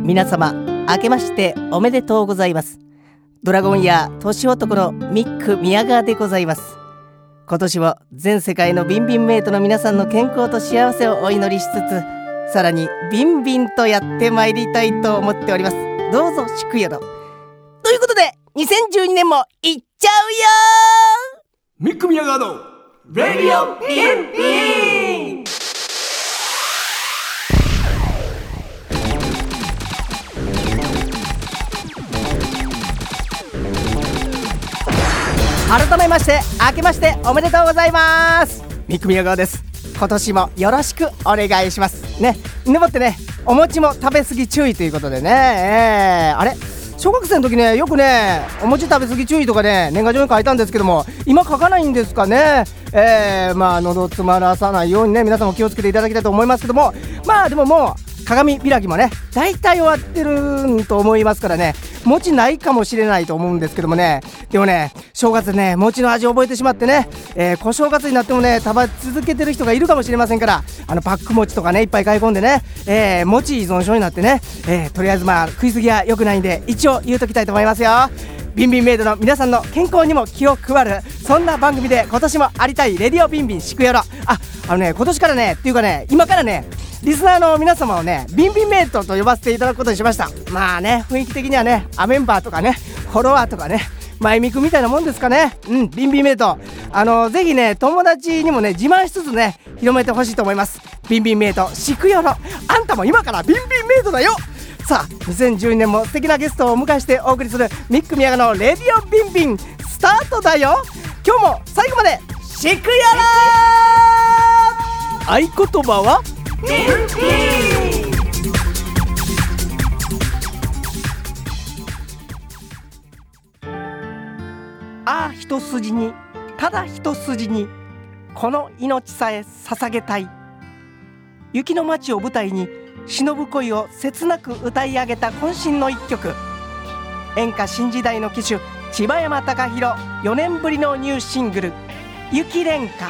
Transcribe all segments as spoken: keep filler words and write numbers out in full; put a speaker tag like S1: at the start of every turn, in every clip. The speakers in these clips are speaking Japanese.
S1: 皆様明けましておめでとうございます。ドラゴンや年男のミック宮川でございます。今年も全世界のビンビンメイトの皆さんの健康と幸せをお祈りしつつ、さらにビンビンとやってまいりたいと思っております。どうぞ祝よろ。ということでにせんじゅうにねんもいっちゃうよ。
S2: ミック宮川のレディオピンピン。
S1: 改めまして明けましておめでとうございます。ミック宮川です。今年もよろしくお願いしますね。でもってね、お餅も食べ過ぎ注意ということでね、えー、あれ小学生の時ね、よくねお餅食べ過ぎ注意とかね年賀状に書いたんですけども、今書かないんですかね。えー、まあ喉詰まらさないようにね、皆さんも気をつけていただきたいと思いますけども、まあでももう鏡開きもね大体終わってると思いますからね、餅ないかもしれないと思うんですけどもね。でもね、正月ね餅の味を覚えてしまってね、えー、小正月になってもね食べ続けてる人がいるかもしれませんから、あのパック餅とかねいっぱい買い込んでね、えー、餅依存症になってね、えー、とりあえずまあ食い過ぎは良くないんで一応言うときたいと思いますよ。ビンビンメイドの皆さんの健康にも気を配る、そんな番組で今年もありたいレディオビンビンしくよろ。あ、あのね今年からねっていうかね今からねリスナーの皆様をねビンビンメイトと呼ばせていただくことにしました。まあね雰囲気的にはねアメンバーとかねフォロワーとかねマイミクみたいなもんですかね。うんビンビンメイト、あのぜひね友達にもね自慢しつつね広めてほしいと思います。ビンビンメイトしくよろ、あんたも今からビンビンメイトだよ。さあにせんじゅうにねんも素敵なゲストをお迎えしてお送りするミック宮川のレディオビンビンスタートだよ。今日も最後までしくよろ。合言葉はビンビン。ああ一筋にただ一筋にこの命さえ捧げたい。雪の街を舞台に忍ぶ恋を切なく歌い上げた渾身の一曲。演歌新時代の騎手千葉山貴弘よねんぶりのニューシングル雪恋歌、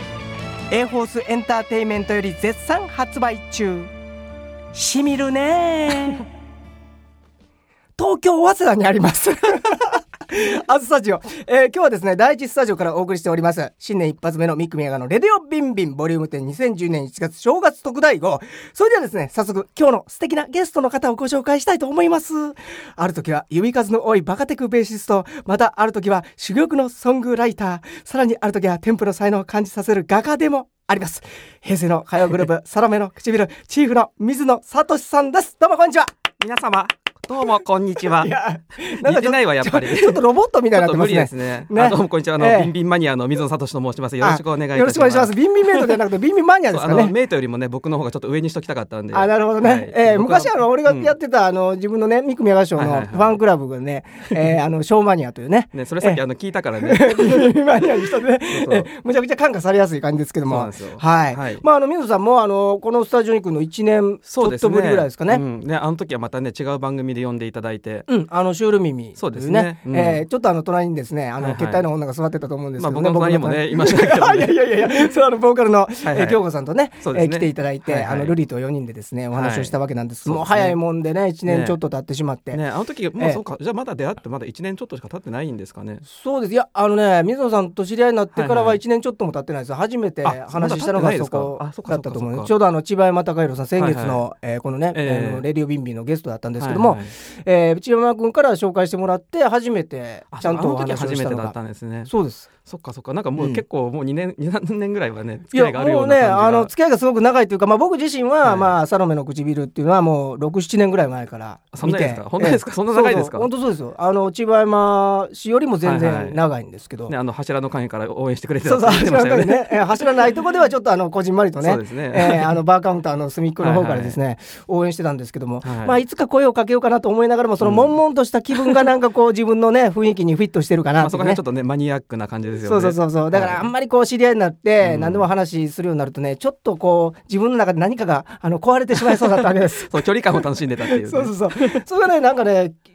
S1: A ホースエンターテイメントより絶賛発売中。しみるね東京早稲田にありますアズスタジオ、えー、今日はですね第一スタジオからお送りしております新年一発目のミック宮川のレディオビンビンボリュームじゅうにせんじゅうねんいちがつ正月特大号。それではですね早速今日の素敵なゲストの方をご紹介したいと思います。ある時は指数の多いバカテクベーシスト、またある時は珠玉のソングライター、さらにある時はテンプの才能を感じさせる画家でもあります。平成の歌謡グループサロメの唇チーフの水野聡さんです。どうもこんにちは。
S3: 皆様どうもこんにちは。いや似てないわやっぱり。
S1: ちょっとロボットみたいになってますね。
S3: ちょっと無理ですね。ね、あどうもこんにちは。あの、えー、ビンビンマニアの水野聡と申します。よろしくお願いいたします。
S1: よろしくお願いします。ビンビンメイトじゃなくてビンビンマニアですかね。
S3: あのメイトよりもね僕の方がちょっと上にしときたかったんで。
S1: あ、なるほどね。はい、えー、昔あの俺がやってた、うん、あの自分のねミック宮川賞のファンクラブがね、はいはいはい、えー、あのショーマニアというね。
S3: ねそれさっきあの聞いたからね。
S1: ビンビンマニアに人でね、そうそうえー、むちゃくちゃ感化されやすい感じですけども。そうなんですよ。はい。はい、まああの水野さんもあのこのスタジオに来るのいちねんちょっとぶりぐらいですかね。
S3: そうですね。うん、ねあの時はまたね違う番組で呼んでいただいて。
S1: うん、あのシュール耳、
S3: そうですね、
S1: うん、えー、ちょっとあの隣にですねあの、はいはい、血体の女が座ってたと思うんですけど、ね、
S3: まあ、僕の隣にもねいましたけど、ね、
S1: いやいやいやそれあのボーカルの、はいはい、えー、京子さんと ね, ね、えー、来ていただいて、はいはい、あのルリとよにんでですねお話をしたわけなんです、はい、もう早いもんでねいちねんちょっと経ってしまって、
S3: ねね、あの時もうそうか、えー、じゃあまだ出会ってまだいちねんちょっとしか経ってないんですかね。
S1: そうです。いやあのね水野さんと知り合いになってからはいちねんちょっとも経ってないです。初めて話したのがそこだったと思う。ちょうどあの千葉山貴弘さん先月の、はいはい、えー、このね、えー、レディオビンビンのゲストだったんですけども、はいはい、えー、千葉山君から紹介してもらって初めてちゃんとお話をしたのが、あの時初めてだったんですね。そうです。
S3: そっかそっか、なんかもう結構もうにねん、うん、にさんねんぐらいはね付き合いがあるような感じが。いやもうねあの
S1: 付き合いがすごく長いというか、まあ、僕自身は、はい、まあサロメの唇っていうのはもうろく、ななねんぐらい前から見て。
S3: そんなですか。本当ですか。そんな長いですか。
S1: 本当そうですよ。あの千葉山市よりも全然長いんですけど、はいはい、
S3: ね、あの柱の陰から応援してくれてたって
S1: 言ってましたよね。
S3: そうそう
S1: 柱の陰ね、えー、柱ないとこではちょっとあのこじんまりとね、
S3: そうですね、
S1: えー、あのバーカウンターの隅っこの方からですねはい、はい、応援してたんですけども、はい、まあいつか声をかけようかなと思いながらもその悶々とした気分がなんかこう自分のね雰囲気にフィットしてるかなって、ね、まあ、
S3: そこら辺ちょっとねマニアックな感じですよね。
S1: そうそうそう、だからあんまりこう知り合いになって何でも話するようになるとねちょっとこう自分の中で何かがあの壊れてしまいそうだったわけです
S3: そう距離感を楽しんでたっていう、ね、
S1: そうそうそうそれがねなんかね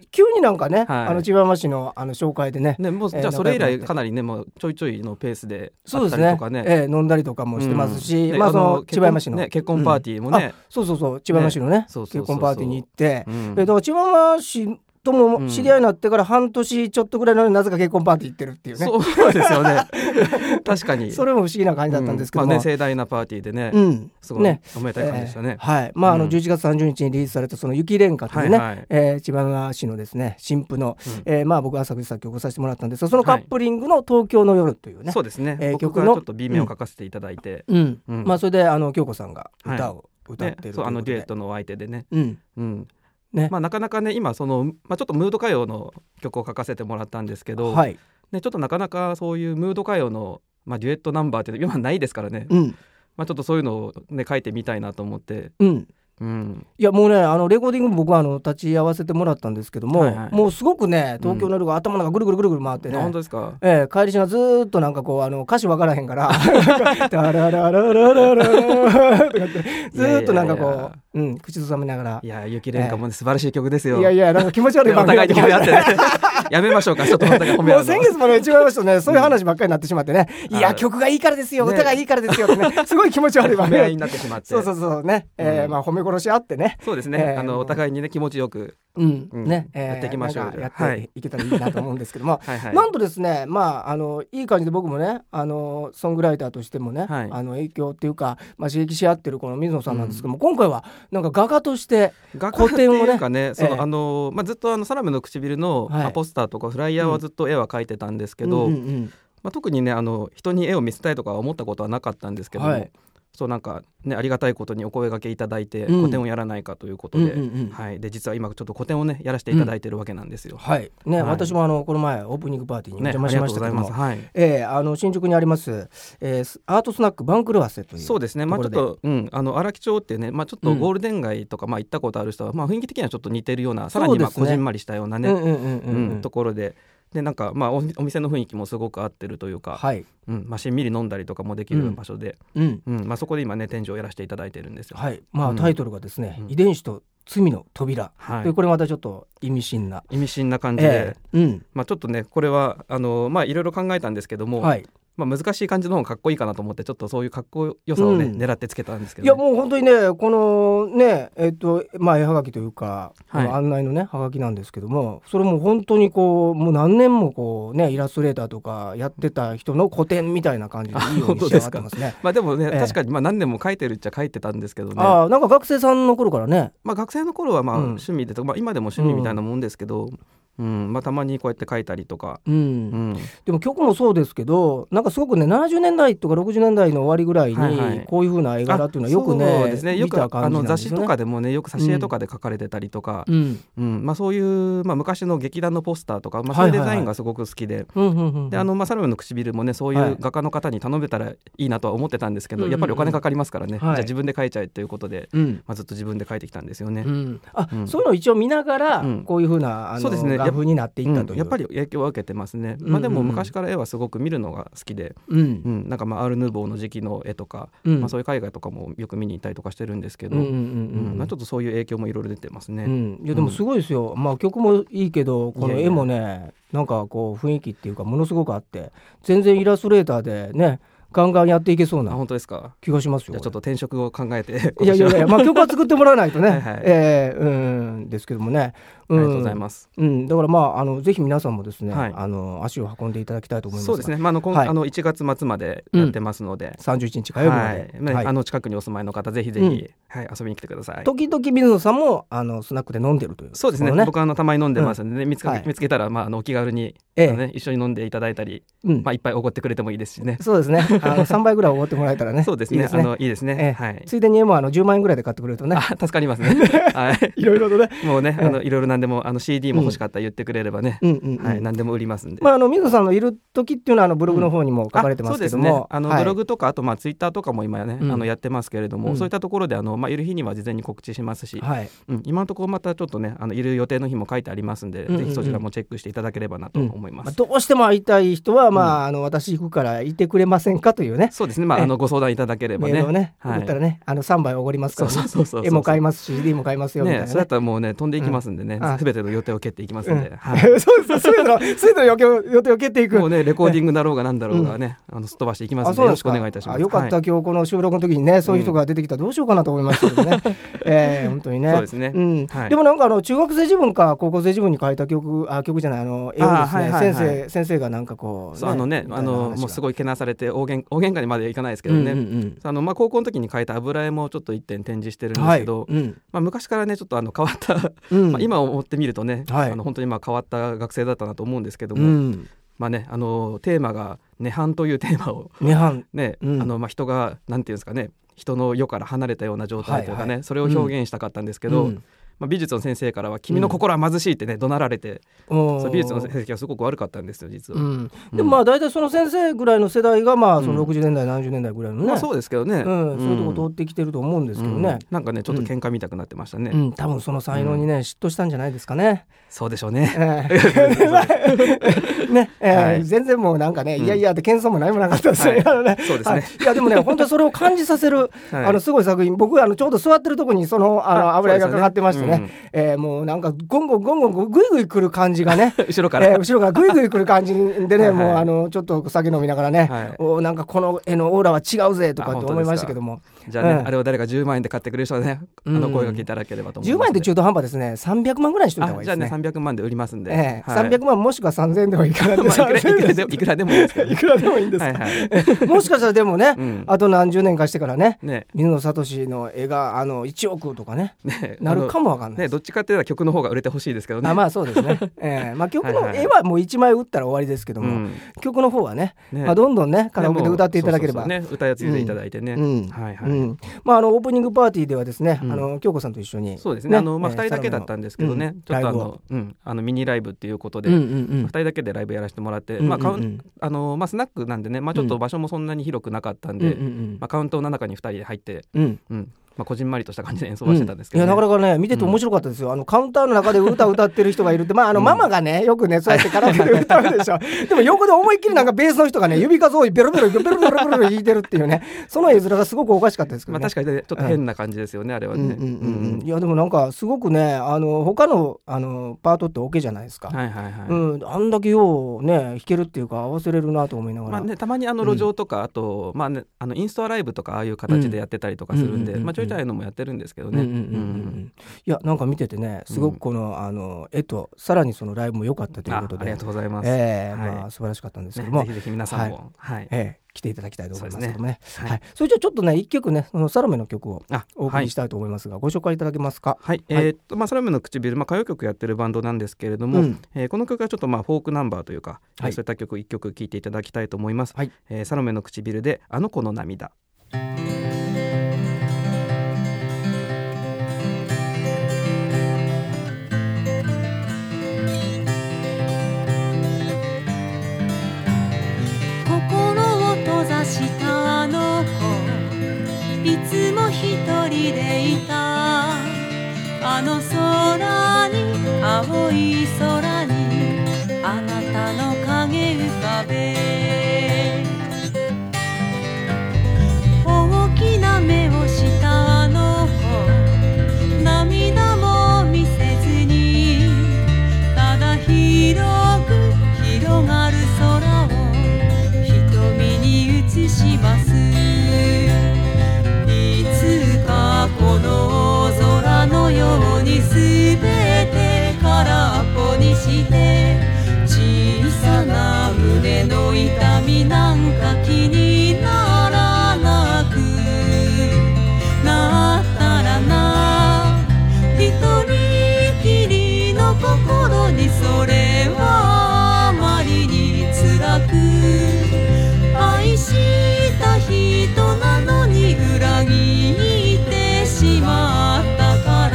S1: 急になんかね、
S3: はい、
S1: あの千葉山市のあの紹介でね、
S3: ねもうじゃあそれ以来かなりねもうちょいちょいのペースであ
S1: そうですね
S3: ったりとかね、
S1: えー、飲んだりとかもしてますし、
S3: うん、
S1: まあその千葉山市の、
S3: ね、結婚パーティーもね、うん、
S1: そうそうそう千葉山市のね、ね
S3: そうそうそうそう
S1: 結婚パーティーに行って、
S3: うん、
S1: えー、だから千葉山市とも知り合いになってから半年ちょっとぐらいのなぜか結婚パーティー行ってるっていうね、
S3: そうですよね確かに
S1: それも不思議な感じだったんですけども、
S3: うんまあね、盛大なパーティーでね、うん、すごいねおめでたい感じでしたね、
S1: えー、はいまあ、あのじゅういちがつさんじゅうにちにリリースされたその雪恋歌というね、はいはいえー、千葉山市のですね新婦の、うんえー、まあ僕朝口作曲をさせてもらったんですがそのカップリングの東京の夜というね、はい、
S3: そうですね、
S1: えー、
S3: 曲の僕がちょっと B 面を書かせていただいて、
S1: うんうんまあ、それであの京子さんが歌を歌っているということで、
S3: ね、そうあのデュエットのお相手でね、
S1: うん
S3: うん
S1: ね
S3: まあ、なかなかね今その、まあ、ちょっとムード歌謡の曲を書かせてもらったんですけど、
S1: はい
S3: ね、ちょっとなかなかそういうムード歌謡の、まあ、デュエットナンバーって今ないですからね、
S1: うん
S3: まあ、ちょっとそういうのを、ね、書いてみたいなと思って、
S1: うん
S3: うん、
S1: いやもうねあのレコーディングも僕はあの立ち会わせてもらったんですけども、はいはい、もうすごくね東京の夜が頭の中ぐるぐるぐるぐる回ってね、
S3: うん、本当ですか、
S1: えー、帰りしなずーっとなんかこうあの歌詞分からへんからダララララララずーっとなんかこういやいやいやうん、口ずさみながら
S3: いや雪恋歌も、ねえー、素晴らしい曲ですよ。
S1: いやいやなんか気持ち悪い番
S3: 組お互いに褒め合ってねやめましょうかちょっとお互い褒め合うの
S1: もう先月もね違いましたねそういう話ばっかりになってしまってね、うん、いや曲がいいからですよ、ね、歌がいいからですよってねすごい気持ち悪い番組
S3: 褒め合いになってしまって
S1: そうそうそうね、えーまあ、褒め殺し合ってね
S3: そうですね、えー、あのお互いにね気持ちよく
S1: うんうんねえー、
S3: やっていきましょう。
S1: やっていけたらいいなと思うんですけどもはい、はい、なんとですねまああのいい感じで僕もねあのソングライターとしてもね、はい、あの影響っていうか、まあ、刺激し合ってるこの水野さんなんですけども、うん、今回はなんか画家として古典をね
S3: かねその、えーあのまあ、ずっとあのサラメの唇の、はい、ポスターとかフライヤーはずっと絵は描いてたんですけど、うんうんうんまあ、特にねあの人に絵を見せたいとか思ったことはなかったんですけども、はいそうなんかねありがたいことにお声掛けいただいて、うん、個展をやらないかということで、うんうんうんはい、で実は今ちょっと個展をねやらせていただいてるわけなんですよ、
S1: うんはいねはい、私もあのこの前オープニングパーティーにお邪魔しましたけども、ね
S3: はい
S1: えー、あの新宿にあります、えー、アートスナック番狂わせという
S3: そうですねまあちょっと、うん、あの荒木町ってね、まあ、ちょっとゴールデン街とか、まあ、行ったことある人は、まあ、雰囲気的にはちょっと似てるようなさらにまあこじんまりしたようなね、うんうんうんうんうん、ところででなんかまあ お, お店の雰囲気もすごく合ってるというか、はいうんまあ、しんみり飲んだりとかもできる場所で、うんうんまあ、そこで今ね展示をやらせていただいてるんですよ、
S1: はいまあ、タイトルがですね、うん、遺伝子と罪の扉、はい、でこれまたちょっと意味深な
S3: 意味深な感じで、
S1: えーうん
S3: まあ、ちょっとねこれはあのまあいろいろ考えたんですけども、はいまあ、難しい感じの方がかっこいいかなと思ってちょっとそういうかっこよさをね、うん、狙ってつけたんですけど、ね、
S1: いやもう本当にねこのねえっとまあ絵はがきというか、はい、案内のねはがきなんですけどもそれも本当にこうもう何年もこうねイラストレーターとかやってた人の個展みたいな感じでいいように仕上がってますね
S3: まあでもね、えー、確かにまあ何年も描いてるっちゃ描いてたんですけどねあ
S1: なんか学生さんの頃からね、
S3: まあ、学生の頃はまあ趣味で、うんまあ、今でも趣味みたいなもんですけど、うんうんまあ、たまにこうやって書いたりとか、うんうん、
S1: でも曲もそうですけどなんかすごくねななじゅうねんだいとかろくじゅうねんだいの終わりぐらいにこういう風な絵柄っていうのはよく ね,、はいはい、そうですねよく見た感じなんですよね。
S3: あの雑誌とかでもねよく挿絵とかで書かれてたりとか、うんうんまあ、そういう、まあ、昔の劇団のポスターとか、まあ、そういうデザインがすごく好きで、であのまあサルメの唇もねそういう画家の方に頼めたらいいなとは思ってたんですけど、はい、やっぱりお金かかりますからね、うんうんうん、じゃあ自分で書いちゃえということで、はいまあ、ずっと自分で書いてきたんですよね、うん
S1: あうん、そういうのを一応見ながら、うん、こういう風なあのそうですね画風になっていったという、うん
S3: やっぱり影響は受けてますね、まあ、でも昔から絵はすごく見るのが好きで、うんうん、なんかまあアール・ヌーボーの時期の絵とか、うんまあ、そういう絵画とかもよく見に行ったりとかしてるんですけど、うんうんうんうんまあ、ちょっとそういう影響もいろいろ出てますね、うん、
S1: いやでもすごいですよ、まあ、曲もいいけどこの絵もねいやいやなんかこう雰囲気っていうかものすごくあって全然イラストレーターでねガンガンやっていけそうな気がしますよ。
S3: じゃあちょっと転職を考えて
S1: いやいやいや、まあ、曲は作ってもらわないとねはい、はいえー、うんですけどもね、
S3: うん、ありがとうございます、
S1: うん、だからまああのぜひ皆さんもですね、はい、あの足を運んでいただきたいと思います。
S3: そうですね、まああの今はい、あのいちがつ末までやってますので、
S1: うん、さんじゅういちにち火曜日まで、
S3: はいはい、あの近くにお住まいの方ぜひぜひ、うんはい、遊びに来てください。
S1: 時々水野さんもあのスナックで飲んでるという、
S3: そうです ね, ね僕はあのたまに飲んでますので、ねうん、見つか、はい、見つけたら、まあ、あのお気軽に、ええね、一緒に飲んでいただいたり、うんまあ、いっぱいおごってくれてもいいですしね。
S1: そうですねあのさんばいぐらいおごってもらえたらね
S3: そうですねいいですね、あのいいですね、ええはい、
S1: ついでにもあのじゅうまんえんぐらいで買ってくれるとね
S3: あ助かりますねはい、
S1: いろいろとね
S3: もうね、ええ、あのいろいろ何でもあの シーディー も欲しかったら言ってくれればね、うんうんうんはい、何でも売りますんで、
S1: まあ、あの水野さんのいる時っていうのはあのブログの方にも書かれてますけども、うん、そうですね
S3: あの、はい、ブログとかあとまあツイッターとかも今ね、うん、あのやってますけれども、うん、そういったところであの、まあ、いる日には事前に告知しますし、はいうん、今のところまたちょっとねあのいる予定の日も書いてありますんで、うんうんうん、ぜひそちらもチェックしていただければなと思います、
S1: うんまあ、どうしても会いたい人は、まあ、あの私行くからいてくれませんかというね
S3: そうですね、まあ、あのご相談いただければねメールをね、
S1: はい、送ったらねあのさんばいおごりますから、ね、そうそうそうそう絵も買いますし シーディー も買いますよみたいな、ね
S3: ね、そうやったらもうね飛んでいきますんでね、うん、 あ全ての予定を蹴っていきますんで、
S1: うんはい、そうです全ての全ての予定を予定を蹴っていく。
S3: もうねレコーディングだろうがなんだろうがね、うん、あのすっ飛ばしていきますのでよろしくお願いいたします。
S1: あよかった、はい、今日この収録の時にねそういう人が出てきたらどうしようかなと思いましたけどね、うんえー、本当にね
S3: そうですね、うんはい、
S1: でもなんかあの中学生自分か高校生自分に書いた曲あ曲じゃないあの絵をですね、はいはいはい、先生先生がなんかこう、ね、
S3: そうあのねあのもうすごいけなされて大喧大喧嘩にまではいかないですけどね、うんうんうん、あのまあ高校の時に書いた油絵もちょっと一点展示してるんですけど、はいうんまあ、昔からねちょっとあの変わった、うんまあ、今思ってみるとね、はい、あの本当にまあ変わった学生だったなと思うんですけども、うんまあね、あのテーマが涅槃というテーマを、ねうんあのまあ、人がなんていうんですかね人の世から離れたような状態というかね、はいはい、それを表現したかったんですけど、うんまあ、美術の先生からは君の心は貧しいってね、うん、怒鳴られてそう美術の成績はすごく悪かったんですよ実は、うん
S1: うん、でもまあ大体その先生ぐらいの世代がまあそのろくじゅうねんだい、うん、ななじゅうねんだいぐらいのね、
S3: まあ、そうですけどね、
S1: うんうん、そういうとこ通ってきてると思うんですけどね、うん、
S3: なんかねちょっと喧嘩見たくなってましたね、
S1: うんうん、多分その才能にね、うん、嫉妬したんじゃないですかね。
S3: そうでしょうね、
S1: えーねえーはい、全然もうなんかね、うん、いやいやって謙遜も何もなかったですよ、はいねそうですね、はい、いやでもね本当にそれを感じさせる、はい、あのすごい作品僕あのちょうど座ってるとこにそのあの油絵がかかってましてね、ねうんえー、もうなんかゴンゴンゴンゴングイグイ来る感じがね
S3: 後ろから、
S1: えー、後ろからグイグイ来る感じでねはい、はい、もうあのちょっと酒飲みながらね、はい、おなんかこの絵のオーラは違うぜとかって思いましたけども
S3: じゃあね、うん、あれを誰かじゅうまんえんで買ってくれる人はねあの声がけいただければと思います、ね、
S1: じゅうまんえんって中途半端ですねさんびゃくまんぐらいにしといた方がいいですね。
S3: じゃあねさんびゃくまんで売りますんで、
S1: えーはい、さんびゃくまんもしくはさんぜんえんでもいいから、ねまあ、いくらいくらでいくらでもいいですけど、ね、いくらでもいいんですか、はいはい、もしかしたらでもね、うん、あと何十年かしてからねね水野聡の絵があのいちおくとか ね, ねなるかもわかんない、
S3: ね、どっちかっていうと曲の方が売れてほしいですけどね。
S1: あまあそうですね、えーまあ、曲の絵はもういちまい売ったら終わりですけども、うん、曲の方は ね, ね、まあ、どんどんねカラオケで歌っていただければ、
S3: ね、歌い継いでいただいてね、うんはいはいうん
S1: まあ、あのオープニングパーティーではですね、うん、あの京子さんと一緒に
S3: そうですね、あのまあ、ふたりだけだったんですけどね、うん、ちょっとあの、うん、あのミニライブっていうことで、うんうんうん、ふたりだけでライブやらせてもらって、うんうんうんまあカウンあのまあ、スナックなんでね、まあ、ちょっと場所もそんなに広くなかったんで、うんうんうんまあ、カウントの中にふたりで入って、うんうんまあ、こじんまりとした感じで演奏はしてたんですけど、ね
S1: うん、いやなかなかね見てて面白かったですよ、うん、あのカウンターの中で歌を歌ってる人がいるって、まあ、あのママがねよくねそうやってカラオケで歌うでしょでも横で思いっきりなんかベースの人がね指数をベロベロベロベロベロベロ弾いてるっていうねその絵面がすごくおかしかったですけどね、
S3: まあ、確かに、ね、ちょっと変な感じですよね、うん、あれはね、うんうんうんうん、
S1: いやでもなんかすごくねあの他の、あのパートってオケじゃないですか、
S3: はいはいはい
S1: うん、あんだけようね弾けるっていうか合わせれるなと思いながら、
S3: まあね、たまにあの路上とか、うん、あと、まあね、あのインストアライブとかああいう形でやってたりとかするんで、うんまあ、ちょいちょいのもやってるんですけどね、うんうんうんうん、い
S1: やなんか見ててねすごくこの、うん、あの絵とさらにそのライブも良かったということで
S3: あ, ありがとうございます、
S1: えー
S3: はい
S1: まあ、素晴らしかったんですけども、
S3: ね、ぜひぜひ皆さんも、はいはい
S1: えー、来ていただきたいと思いますけどもね、
S3: そ, ね、はい
S1: はい、それじゃあちょっとね一曲ねそのサロメの曲をお送りしたいと思いますが、はい、ご紹介いただけますか。
S3: はい、はい、えーっとまあ、サロメの唇、まあ、歌謡曲やってるバンドなんですけれども、うんえー、この曲はちょっとまあフォークナンバーというか、はい、そういった曲一曲聴いていただきたいと思います、はいえー、サロメの唇であの子の涙。
S4: したあの子いつも一人でいたあの空に青い空にあなたの影浮かべ大きな目をしたあの子涙も見せずにただ広く広がる空を映しますいつかこの空のようにすべて空っぽにして小さな胸の痛みなんか気にならなくなったらな一人きりの心にそれはあまりに辛く愛した人なのに裏切ってしまったから。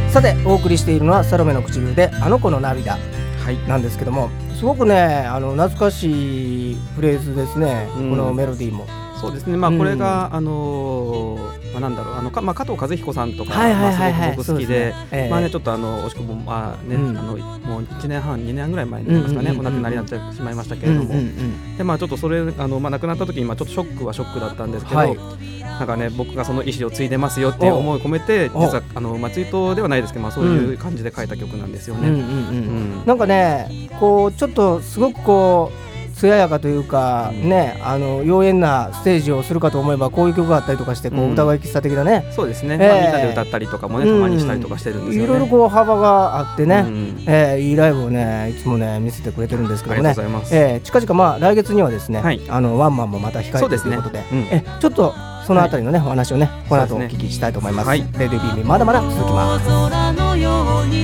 S1: さてお送りしているのはサロメの唇であの子の涙なんですけども、はい、すごくねあの懐かしいフレーズですね、うん、このメロディーも
S3: そうですね、まあ、これが、うん、あのーまあ、なんだろうあのか、まあ、加藤和彦さんとか、
S1: はいはいはいはい、
S3: まあ、すごく僕好きで、
S1: ねえー、
S3: まあね、ちょっとあの惜しくも、まあねうん、あのもういちねんはんにねんぐらい前になりますかね、お亡くなりになってしまいましたけれども、うんうんうん、でまあ、ちょっとそれあの、まあ、亡くなった時に、まあ、ちょっとショックはショックだったんですけど、はい、 なんかね僕がその意思を継いでますよっていう思いを込めて、実はあの、まあ、ツイートではないですけど、まあ、そういう感じで書いた曲なんですよね。
S1: なんかねこうちょっとすごくこう艶やかというか、うん、ね、あの妖艶なステージをするかと思えばこういう曲があったりとかしてこう、うん、歌声喫茶的なね、
S3: そうですね、えーまあ、みんなで歌ったりとかもね、たまにしたりとかしてるんですよね。
S1: いろいろこう幅があってね、うん、えー、いいライブをねいつもね見せてくれてるんですけどね。
S3: ありがとうございます。
S1: えー、近々まあ来月にはですね、はい、あのワンマンもまた控えてるということで、
S3: そうですね、うん、
S1: えちょっとそのあたりのね、はい、お話をねこの後お聞きしたいと思います。はい、レディービービーまだまだ続きます。空のように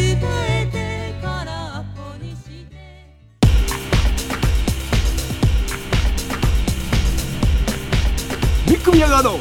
S2: ミック宮川の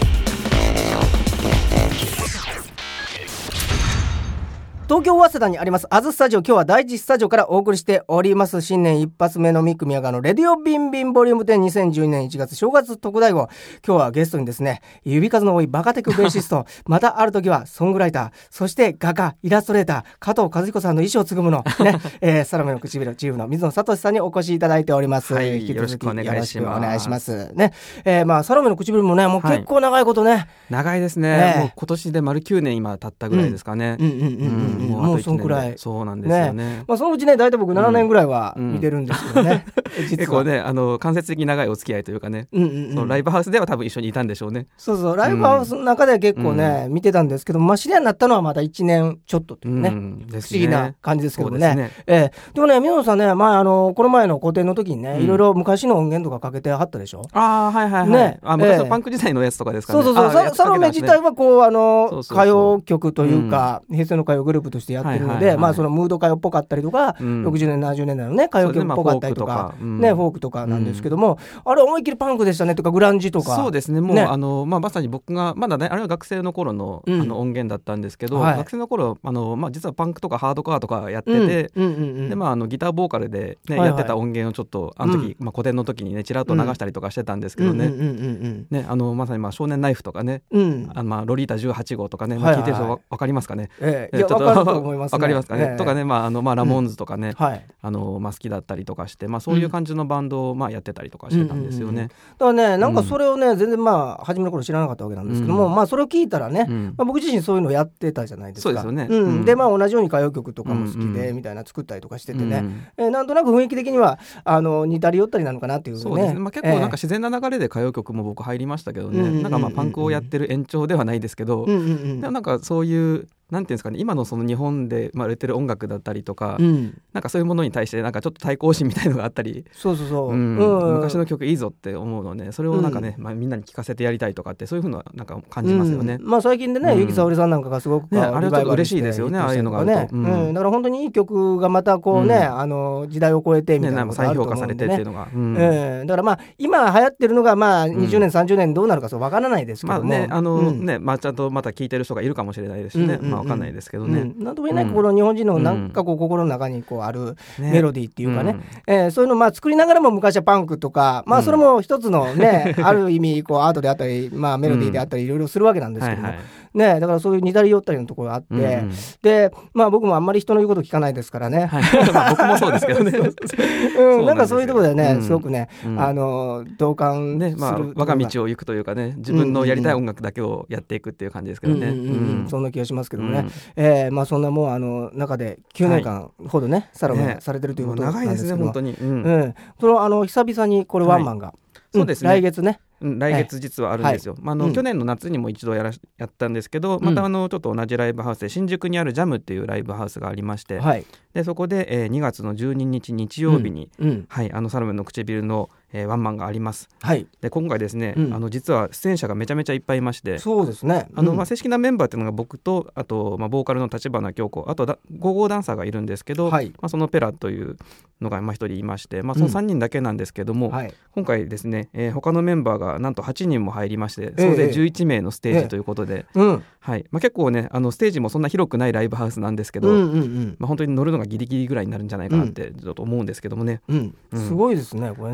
S1: 東京早稲田にありますアズスタジオ、今日は第一スタジオからお送りしております。新年一発目のミック宮川のレディオビンビンボリュームじゅうにせんじゅうにねんいちがつ正月特大号。今日はゲストにですね、指数の多いバカテクベーシストまたある時はソングライター、そして画家イラストレーター加藤和彦さんの衣装を継ぐものね、えー、サロメの唇チーフの水野聡さんにお越しいただいております。
S3: はい、よろしくお願いします。
S1: お願いしますね。えー、まあサロメの唇もねもう結構長いことね、はい、
S3: 長いですね、えー、もう今年で丸きゅうねん今経ったぐらいですかね。
S1: うんうんうんうん、うん、もうそんくらい。
S3: そうなんですよね。
S1: ね、まあ、そのうちね大体僕ななねんぐらいは見てるんですけどね、
S3: うんうん、結構ねあの間接的に長いお付き合いというかね、うんうんうん、そのライブハウスでは多分一緒にいたんでしょうね。
S1: そうそう、ライブハウスの中では結構ね、うん、見てたんですけど、まあ、知り合いになったのはまだいちねんちょっとというね、うん、不思議な感じですけど ね, で, ね、えー、でもね水野さんね、まあ、あのこの前の個展の時にね、うん、いろいろ昔の音源とかかけてはったでしょ。
S3: ああはいはいはい、ね、あ昔のパンク時代のやつとかですかね。
S1: そうそうそう、サロメ自体はこうあのそうそうそう歌謡曲というか、うん、平成の歌謡グループとしてやってるので、はいはいはい、まあそのムード歌謡っぽかったりとか、うん、ろくじゅうねんななじゅうねんだいのね歌謡曲っぽかったりとか、ね、まあ、フォークとかなんですけども、うん、あれ思いっきりパンクでしたねとかグランジとか。
S3: そうですね、もう、ね、あのまあ、まさに僕がまだねあれは学生の頃 の,、うん、あの音源だったんですけど、はい、学生の頃あの、まあ、実はパンクとかハードカーとかやってて、うんうんうんうん、でまあ、あのギターボーカルで、ね、はいはい、やってた音源をちょっとあの時、うん、まあ、個展の時にねちらっと流したりとかしてたんですけどね、あのまさにまあ少年ナイフとかね、うん、あのまあロリータじゅうはち号とかね、まあ、聞いてる人分かりますかね。
S1: えー、いや分かると思いますね。
S3: 分かりますかね、えー、とかね、まああのまあ、ラモーンズとかね、
S1: うん、はい、
S3: あのまあ、好きだったりとかして、まあ、そういう感じのバンドをまあやってたりとかしてたんですよね、うんうんうん、だ
S1: からねなんかそれをね、うん、全然まあ初めの頃知らなかったわけなんですけども、うん、まあ、それを聞いたらね、うん、まあ、僕自身そういうのやってたじゃないですか。
S3: そうですよね、
S1: うんうん、でまあ同じように歌謡曲とかも好きで、うん、みたいな作ったりとかしててね、うんえー、なんとなく雰囲気的にはあの似たり寄ったりなのかなっていうね。
S3: そうですね、まあ、結構なんか自然な流れで歌謡曲も僕入りましたけどね、えー、なんかまあパンクをやってる延長ではないですけど、うんうんうん、でもなんかそういうなんていうんですかね、今のその日本でまあ売れてる音楽だったりとか、うん、なんかそういうものに対してなんかちょっと対抗心みたいなのがあったり、
S1: そうそうそう、
S3: うんうん、昔の曲いいぞって思うので、それをなんかね、うん、まあ、みんなに聴かせてやりたいとかってそういう風ななんか感じますよね、
S1: うん、まあ、最近でね、うん、ゆきさおりさんなんかがすごく、
S3: ね、あれはちょっと嬉しいですよね、ああいうのがあると、うん
S1: うん、だから本当にいい曲がまたこうね、うん、あの時代を超えてみたいなことがあると思うんで、ね、
S3: 再評価されてっていうのが、うん
S1: えー、だからまあ今流行ってるのがまあにじゅうねんさんじゅうねんどうなるかそう分からないですけども、まあね、あの
S3: うんね、まあ、ちゃんとまた聴いてる人がいるかもしれないですしね、うんうんうん、まあ、分かんないですけどね、うん、
S1: なんとも言えない、うん、この日本人のなんかこう心の中にこうあるメロディーっていうかね、ね、うんえー、そういうのをまあ作りながらも昔はパンクとか、まあ、それも一つのね、うん、ある意味こうアートであったり、まあ、メロディーであったりいろいろするわけなんですけども、うんはいはいね、だからそういう似たり寄ったりのところがあって、うんうん、で、まあ、僕もあんまり人の言うこと聞かないですからね、
S3: はいまあ、僕もそうですけどね
S1: うん、なんかそういうところでね、うん、すごくね、うん、あの同感する、ね
S3: まあ、我が道を行くというかね、自分のやりたい音楽だけをやっていくっていう感じですけどね、うんうんうんうん、
S1: そんな気がしますけどもね、うんえーまあ、そんなもうあの中できゅうねんかんほどね、はい、サロメされてるということなんですけど、
S3: 長いですね本当に、うん
S1: うん、そのあの久々にこれワンマンが、はい
S3: そうですね、
S1: 来月ね、
S3: うん、来月実はあるんですよ、はいまああのうん、去年の夏にも一度やらやったんですけど、またあのちょっと同じライブハウスで新宿にあるジャムっていうライブハウスがありまして、はい、でそこで、えー、にがつのじゅうににち日曜日に、うんうんはい、あのサロメの唇のえー、ワンマンがあります、はい、で今回ですね、うん、あの実は出演者がめちゃめちゃいっぱいいまして、
S1: そうですね、
S3: あのまあ、正式なメンバーっていうのが僕とあと、まあ、ボーカルの立花京子、あとだゴーゴーダンサーがいるんですけど、はいまあ、そのペラというのがまあひとりいまして、まあ、そのさんにんだけなんですけども、うんはい、今回ですね、えー、他のメンバーがなんとはちにんも入りまして総勢じゅういちめいのステージということで、えーえーうんはいまあ、結構ねあのステージもそんな広くないライブハウスなんですけど、うんうんうんまあ、本当に乗るのがギリギリぐらいになるんじゃないかなってちょっと思うんですけどもね、
S1: うんうん、すごいですねこれね、
S3: そうで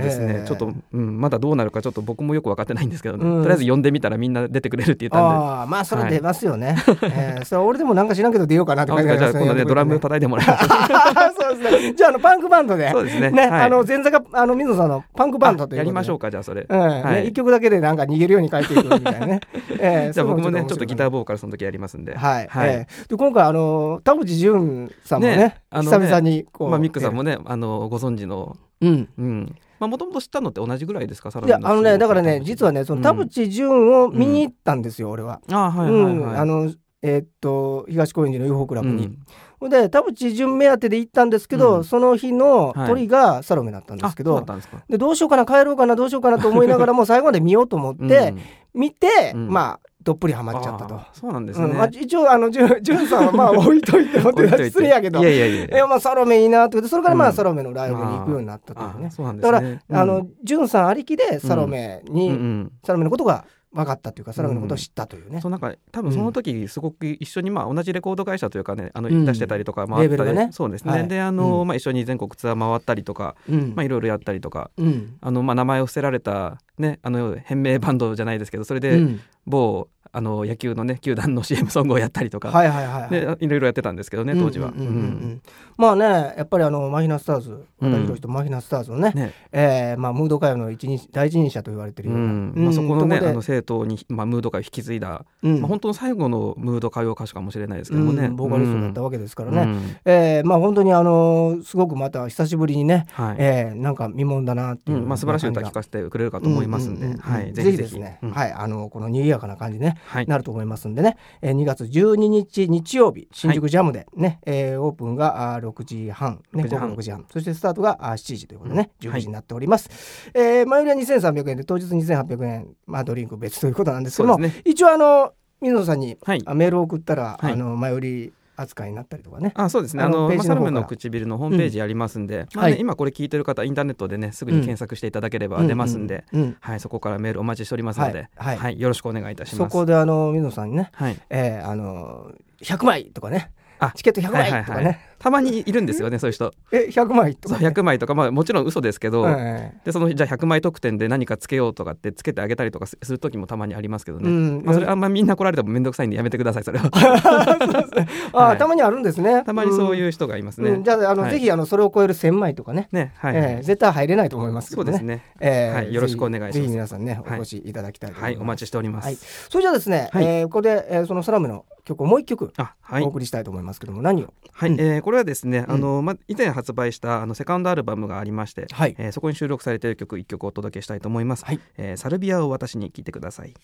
S3: ですね、
S1: えー、
S3: ちょっと、うん、まだどうなるかちょっと僕もよく分かってないんですけど、ね、
S1: うん、
S3: とりあえず呼んでみたらみんな出てくれるって言ったんで、
S1: あまあそれ出ますよね、はい、えー、それ俺でもなんか知らんけど出ようかなって感じがしますね。
S3: じゃあ今度ねドラム叩いてもらいます
S1: そうですね、じゃああのパンクバンドで
S3: そうですね、
S1: ね、
S3: はい、
S1: あの前座があの水野さんのパンクバンドということで
S3: やりましょうか。じゃあそれ、
S1: うん、はい、ね、いっきょくだけでなんか逃げるように書いていくみたいなね、えー、
S3: じゃあ僕もねちょっとギターボーカルその時やりますんで、
S1: はい、
S3: はい、
S1: えー、で今回あの田淵淳さんも ね, ねあのね久々にこう、
S3: まあ、ミックさんもねあのご存知の、
S1: うん
S3: うん、まあもともと知ったのって同じぐらいですか。サロ
S1: いやあのねだからね実はねその田淵淳を見に行ったんですよ、うん、俺は。
S3: あはいはいはい、うん、
S1: あのえー、っと東高円寺の ユーフォー クラブに、うん、で田淵淳目当てで行ったんですけど、うん、その日の鳥がサロメだったんですけど、はい、でどうしようかな帰ろうかなどうしようかなと思いながらも最後まで見ようと思って、うん、見て、うん、まあどっぷりハマっちゃったと。
S3: そうなんですね、
S1: うんまあ、一応あのジュンさんはまあ置いといてもって失礼やけど
S3: いやいやいやいや、
S1: まあ、サロメいいなってそれからまあサロメのライブに行くようになったというね、
S3: うん、
S1: だから、
S3: うん、
S1: あのジュンさんありきでサロメに、
S3: うんうん、サ
S1: ロメのことが分かったというかサロメのことを知ったというね、
S3: うん、そうなんか多分その時すごく一緒にまあ同じレコード会社というかねあの
S1: うん、
S3: 出してたりとか回ったり、
S1: ね、
S3: そうですね、
S1: はい、
S3: であの、
S1: うん
S3: まあ、一緒に全国ツアー回ったりとか、
S1: うん
S3: まあ、いろいろやったりとか、
S1: うん、
S3: あのまあ名前を伏せられた、ね、あの変名バンドじゃないですけどそれで某、うんあの野球のね球団の シーエム ソングをやったりとか、
S1: はいはいはいはい、
S3: でいろいろやってたんですけどね当時は、うんうんうんうん、
S1: まあねやっぱりあのマヒナスターズ和田博とマヒナスターズのね、ねえーまあ、ムード歌謡の一人第一人者と言われてるような、
S3: うんうんまあ、そこのねあの生徒に、まあ、ムード歌謡を引き継いだ、うんまあ、本当の最後のムード歌謡歌手かもしれないですけどもね、
S1: うん、ボーカリストだったわけですからね、
S3: うん
S1: えーまあ、本当にあのすごくまた久しぶりにね、
S3: はい
S1: えー、なんか見もんだなっていう、
S3: うんまあ、素晴らしい歌聴かせてくれるかと思いますんで、ぜひぜひ
S1: ですね、うんはい、あのこの賑やかな感じね、
S3: はい、
S1: なると思いますんでね、えー、にがつじゅうににち日曜日新宿ジャムでね、はいえー、オープンがろくじはん、ね、午後ろくじはんそしてスタートがしちじということでね、うん、じゅうくじになっております、はいえー、前売りはにせんさんびゃくえんで当日にせんはっぴゃくえん、まあ、ドリンク別ということなんですけども、ね、一応あの水野さんに、はい、メールを送ったら、はい、あの前売り扱いになったりとかね。
S3: あそうですねあのまあ、サロメの唇のホームページありますんで、うんまあねはい、今これ聞いてる方インターネットでねすぐに検索していただければ出ますんで、うんうんうんはい、そこからメールお待ちしておりますので、はいはい、よろしくお願いいたします。
S1: そこであの水野さんにね、はいえー、あのひゃくまいとかねあチケットひゃくまいとかね、はいはいはい、
S3: たまにいるんですよねそういう人
S1: えひゃくまいとか、ね、
S3: そうひゃくまいとか、まあ、もちろん嘘ですけど、
S1: はいはい、
S3: でそのじゃあひゃくまい特典で何かつけようとかってつけてあげたりとかする時もたまにありますけどね、
S1: うん
S3: まあ、それあんまみんな来られてもめんどくさいんでやめてくださいそれは
S1: そうですねあ、はい、たまにあるんですね。
S3: たまにそういう人がいますね、
S1: うん、じゃあ、あの、はい、ぜひあのそれを超えるせんまいとかね、
S3: ねはいはい
S1: えー、絶対入れないと思いますけどね。
S3: そうですね、
S1: えー
S3: はい、よろしくお願いします。
S1: ぜひ皆さんねお越しいただきたいと思います、
S3: はいはい、お待ちしております、
S1: はい、それじゃあですね、はいえー、ここで、えー、そのサラメの曲をもう一曲お送りしたいと思いますけども、何を
S3: はい、うんえー、これはですねあの、ま、以前発売したあのセカンドアルバムがありまして、はいえー、そこに収録されている曲いっきょくお届けしたいと思います、はいえー、サルビアを私に聴いてください。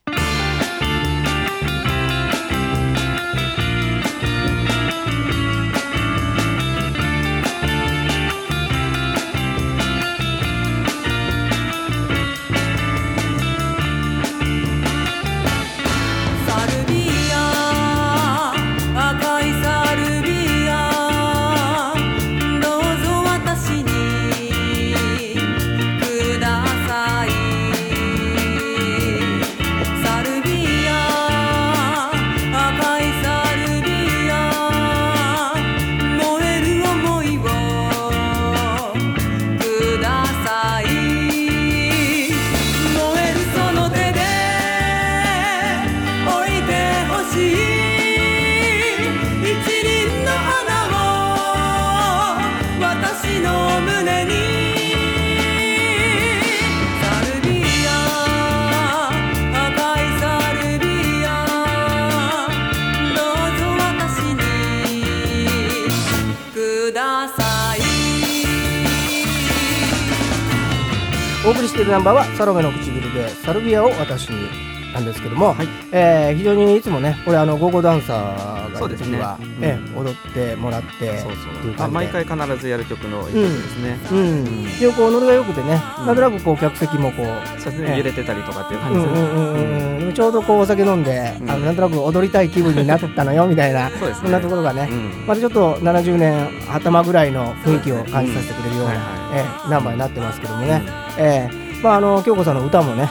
S1: お送りしているナンバーはサロメの唇でサルビアを私になんですけども、はいえー、非常にいつもねこれあのゴーゴーダンサーがいる時は、ねうんえー、踊ってもらってそうそう
S3: あ毎回必ずやる曲の一曲ですね、
S1: うんうん、非常にこうノリが良くてね、うん、なんとなくこう客席もこう
S3: そうですね、えー、揺れてたりとかっていう感じですね、
S1: うんうんうんうん、ちょうどこうお酒飲んで、うん、あのなんとなく踊りたい気分になったのよみたいなそうです、ね、そんなところがね、うん、またちょっとななじゅうねん頭ぐらいの雰囲気を感じさせてくれるような、うんはいはいえー、ナンバーになってますけどもね、うんえーまあ、あの京子さんの歌もね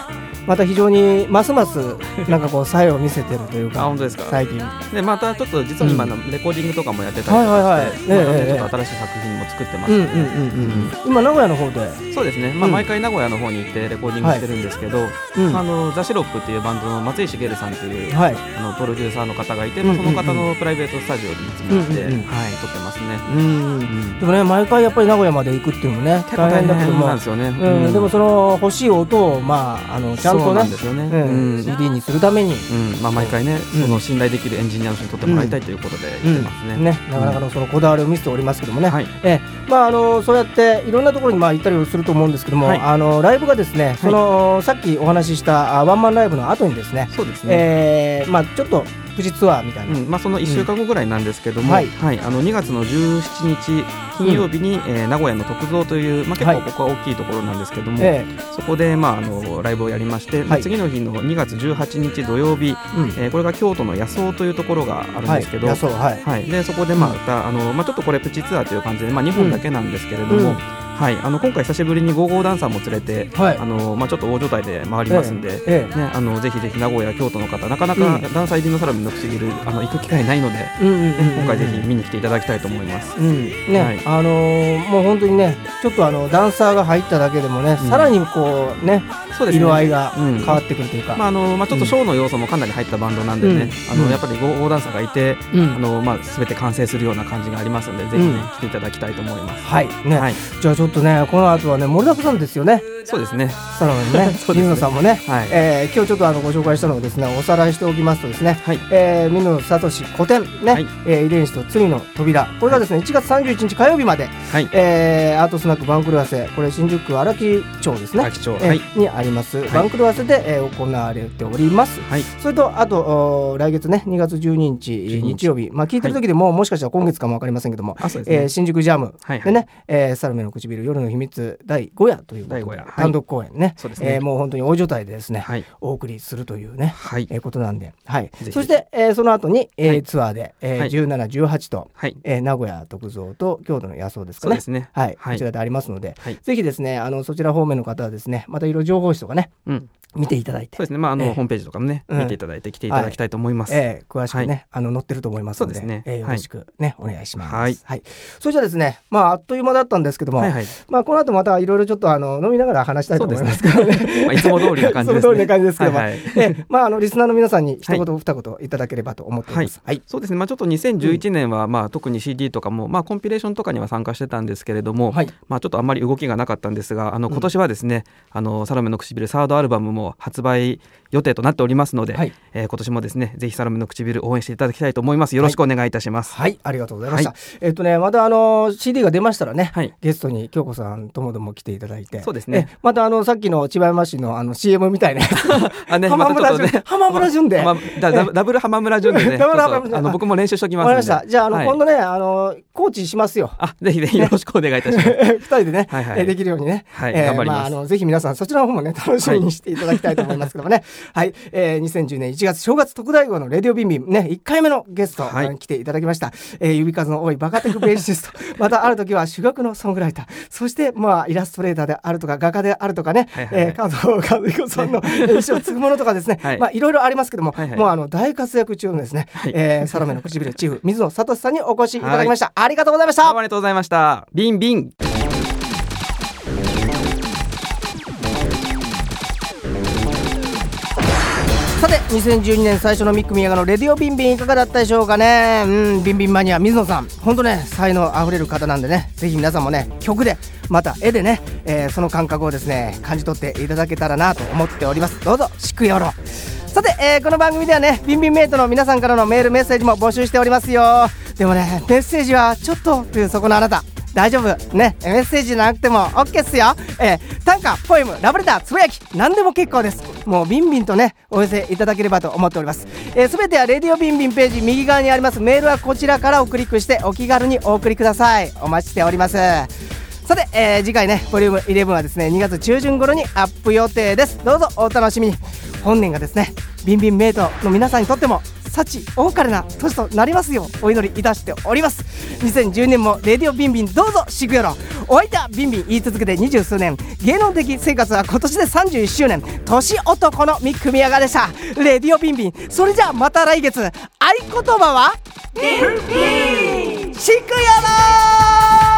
S1: また非常にますますなんかこう作用を見せてるというか
S3: あ本当ですか
S1: 最近
S3: でまたちょっと実は今のレコーディングとかもやってたりとかして、
S1: はいはいはい
S3: またね
S1: ええ
S3: ちょっと新しい作品も作ってますので、
S1: うんうんうんうん今名古屋の方で
S3: そうですね、まあ、
S1: うん
S3: 毎回名古屋の方に行ってレコーディングしてるんですけど、
S1: うん
S3: あのザ・シロップっていうバンドの松井茂さんという、
S1: はい
S3: あのプロデューサーの方がいて、
S1: うんうんうん
S3: まあ、その方のプライベートスタジオにいつも行って、
S1: うんうんうん
S3: はい、撮ってますね。
S1: うん
S3: うん
S1: でもね毎回やっぱり名古屋まで行くっていうのもね
S3: 結構大変
S1: だけども
S3: なんですよね、
S1: うん
S3: うん
S1: でもその欲しい音をまああのちゃん
S3: そう
S1: とね
S3: なんですよね、
S1: うん
S3: うん
S1: シーディー にするために
S3: うんまあ、毎回ね、
S1: うん
S3: その信頼できるエンジニアの人に撮ってもらいたいということで言ってますね。
S1: ね、なかなかのそのこだわりを見せておりますけどもね、
S3: はい
S1: えーまあ、あのそうやっていろんなところにまあ行ったりすると思うんですけども、
S3: はい
S1: あのライブがですねその、さっきお話ししたあワンマンライブの後にですね、
S3: そうですね、
S1: えーまあ、ちょっとプチツアーみたいな、
S3: うんまあ、そのいっしゅうかんごぐらいなんですけども、
S1: はい
S3: はいあのにがつのじゅうしちにち金曜日に、えー名古屋の徳造という、まあ、結
S1: はい
S3: 構ここは大きいところなんですけども、
S1: え
S3: そこで、まあ、あのライブをやりまして、
S1: はい
S3: 次の日のにがつじゅうはちにち土曜日、
S1: ーうん
S3: えーこれが京都の野草というところがあるんですけど、
S1: はい、そうはい
S3: はい、でそこでまた、あのまあ、ちょっとこれプチツアーという感じで、まあ、にほんだけなんですけれども、
S1: うん
S3: はい、あの今回久しぶりにゴーゴーダンサーも連れて、
S1: はい
S3: あのまあ、ちょっと大所帯で回りますんで、
S1: ええ
S3: ね、あのぜひぜひ名古屋京都の方なかなか
S1: うん
S3: ダンサー入りのサラミの唇あの行く機会ないので、
S1: うんうんうんうん
S3: 今回ぜひ見に来ていただきたいと思います。
S1: うんね
S3: はい
S1: あのーもう本当にねちょっとあのダンサーが入っただけでもね、
S3: うん
S1: さらにこうね
S3: そうですね
S1: 色合いが
S3: うん
S1: 変わってくるというか、
S3: まああのまあ、ちょっとショーの要素もかなり入ったバンドなんでね、
S1: うんうん
S3: あのやっぱりゴーゴーダンサーがいて、
S1: うん
S3: あのまあ、全て完成するような感じがありますので、ぜひ、ね
S1: うん
S3: 来ていただきたいと思います。
S1: はいね、
S3: はい、
S1: じゃあちょっとねこの後はね盛りだくさんですよね
S3: そうですね。
S1: サロンのね
S3: そうですね
S1: 水野さんもね、
S3: はい
S1: えー今日ちょっとあのご紹介したのをですねおさらいしておきますとですね、
S3: はい
S1: えー、水野聡古典ね、
S3: はい
S1: えー遺伝子と罪の扉これがですねいちがつさんじゅういちにち火曜日まで、
S3: はい、
S1: えーアートスナック番狂わせこれ新宿区荒木町ですね
S3: 荒木町
S1: えー
S3: はい
S1: にあります番狂わせで、えー行われております、
S3: はい、
S1: それとあとお来月ねにがつじゅうににち
S3: じゅうににち
S1: 日曜日まあ聞いてる時でも、もしかしたら今月かもわかりませんけども、
S3: あそうですね
S1: えー新宿ジャム
S3: はいはい
S1: でね、えーサルメの唇夜の秘密だいご夜ということで
S3: だいご夜はい
S1: 単独公演ね、
S3: そうですね
S1: えーもう本当に大所帯でですね、
S3: はい
S1: お送りするというね、
S3: はい
S1: えーことなんで、はい
S3: ぜひ
S1: そして、えーその後に、えー
S3: はい
S1: ツアーで、えー
S3: はい
S1: じゅうなな、じゅうはちと、
S3: はい、
S1: えー名古屋徳造と京都の野草ですかね
S3: そうですね。
S1: はい、
S3: はい
S1: こちらでありますので、
S3: はい
S1: ぜひですねあのそちら方面の方はですねまたいろいろ情報誌とかね
S3: うん、
S1: 見ていただいて
S3: そうですね。まああの、
S1: ええ
S3: ホームページとかもね、
S1: うん
S3: 見ていただいて来ていただきたいと思います。
S1: えー詳しくね、
S3: は
S1: あの載ってると思いますので
S3: そうですね
S1: えーよろしくね、お願いします。
S3: はい
S1: それじゃあですね、まああっという間だったんですけども、
S3: はいはい。
S1: まあこの後またいろいろちょっとあの飲みながら話したいと思いますけどね。
S3: まあいつも通りな感じですね。
S1: いつも通りな感じですけども、
S3: はいはい
S1: えーまああのリスナーの皆さんに一言、
S3: は
S1: 二言いただければと思っております。はい。
S3: そうですね。まあちょっとにせんじゅういちねんは、まあ特に シーディー とかもまあコンピレーションとかには参加してたんですけれども、
S1: はい
S3: まあちょっとあんまり動きがなかったんですが、あの今年はですね、あのサロメの唇サードアルバムも発売予定となっておりますので、
S1: はい
S3: えー今年もですねぜひサロメの唇応援していただきたいと思います。よろしくお願いいたします。
S1: はい、ありがとうございました。
S3: はい
S1: えっとね、またあの シーディー が出ましたらね、
S3: はい
S1: ゲストに京子さんともども来ていただいて、
S3: そうですね
S1: えまたあのさっきの千葉山市のあの シーエム みたいな
S3: あね、
S1: 浜村淳、
S3: またちょっとね
S1: 浜村淳で。
S3: 浜ダダブダブル浜村淳でね、
S1: ダブル浜村淳
S3: ちょっとあの僕も練習しておきますんで。
S1: わかりました。じゃあ、あの、
S3: はい
S1: 今度ね、あの、コーチしますよ。
S3: あ、ぜひぜひよろしくお願いいたします。
S1: 二人でね、
S3: はいはい
S1: えーできるようにね。
S3: はい
S1: えー
S3: 頑張ります
S1: あ、あの、ぜひ皆さん、そちらの方もね、楽しみにしていただきたいと思いますけどもね。はい。えー、にせんじゅうねんいちがつ正月特大号のレディオビンビン、ね、いっかいめのゲスト、
S3: はい
S1: あの来ていただきました。えー、指数の多いバカテクベーシスト。また、ある時は主楽のソングライター。そして、まあ、イラストレーターであるとか、画家であるとかね、
S3: はいはいはい
S1: えー、加藤和彦さんの衣装を継ぐものとかですね。
S3: はい
S1: まあ、いろいろありますけども、
S3: はいはい
S1: もう、あの、大活躍中のですね、
S3: はい
S1: えー、サロメの唇チーフ、水野聡さんにお越しいただきました。ありがとうございました。
S3: どうもありがとうございました。ビンビン。
S1: さてにせんじゅうにねん最初のミック・ミヤガのレディオビンビンいかがだったでしょうかね。うんビンビンマニア水野さん本当ね才能あふれる方なんでねぜひ皆さんもね曲でまた絵でね、えーその感覚をですね感じ取っていただけたらなと思っております。どうぞしくよろ。さて、えーこの番組ではねビンビンメイトの皆さんからのメールメッセージも募集しておりますよ。でもねメッセージはちょっとというそこのあなた大丈夫ねメッセージじゃなくても OK っすよ、えー、短歌ポエムラブレターつぶやき何でも結構です。もうビンビンとねお寄せいただければと思っております。すべ、えー、てはレディオビンビンページ右側にありますメールはこちらからをクリックしてお気軽にお送りください。お待ちしております。さて、えー、次回ねボリュームじゅういちはですねにがつちゅうじゅん頃にアップ予定です。どうぞお楽しみに。本年がですねビンビンメイトの皆さんにとっても幸多かれな年となりますようお祈りいたしております。にせんじゅうねんもレディオビンビンどうぞしぐよろ。お相手はビンビン言い続けてにじゅうすうねん、芸能的生活は今年でさんじゅういっしゅうねん、年男の三組みやがでした。レディオビンビン、それじゃあまた来月。合言葉はビンビンしぐよろ。